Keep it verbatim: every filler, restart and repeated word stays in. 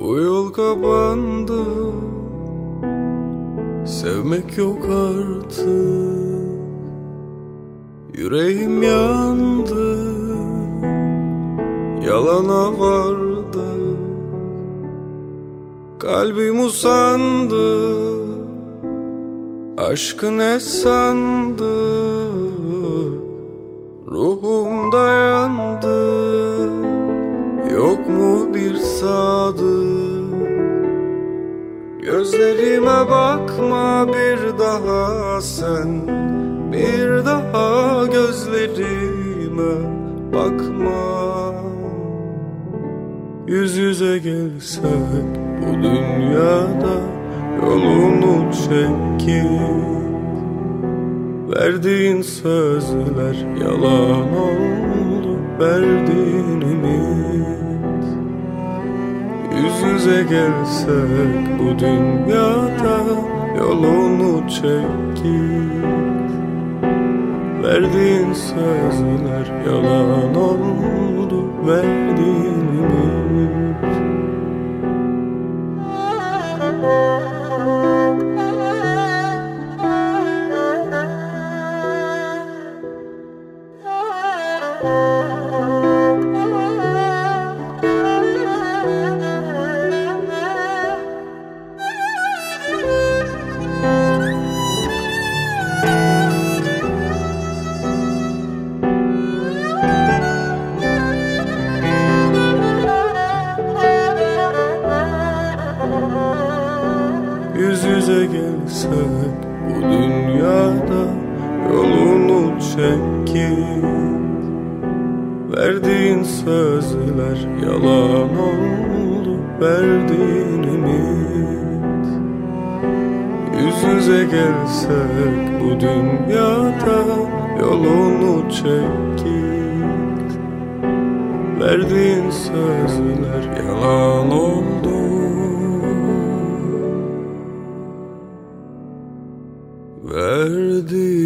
Bu yol kapandı, sevmek yok artık. Yüreğim yandı, yalana vardı. Kalbim usandı, aşkı ne sandı? Ruhum dayandı, yok mu bir sadık? Gözlerime bakma bir daha sen, bir daha gözlerime bakma. Yüz yüze gelsek bu dünyada, yolunu çek git. Verdiğin sözler yalan oldu, verdiğin ümit. Yüz yüze gelsek bu dünyada, yolunu çek git. Verdiğin sözler yalan oldu, verdiğin ümit. Yüz yüze gelsek bu dünyada, yolunu çek git. Verdiğin sözler yalan oldu, verdiğin ümit. Yüz yüze gelsek bu dünyada, yolunu çek git. Verdiğin sözler yalan oldu, verdiğin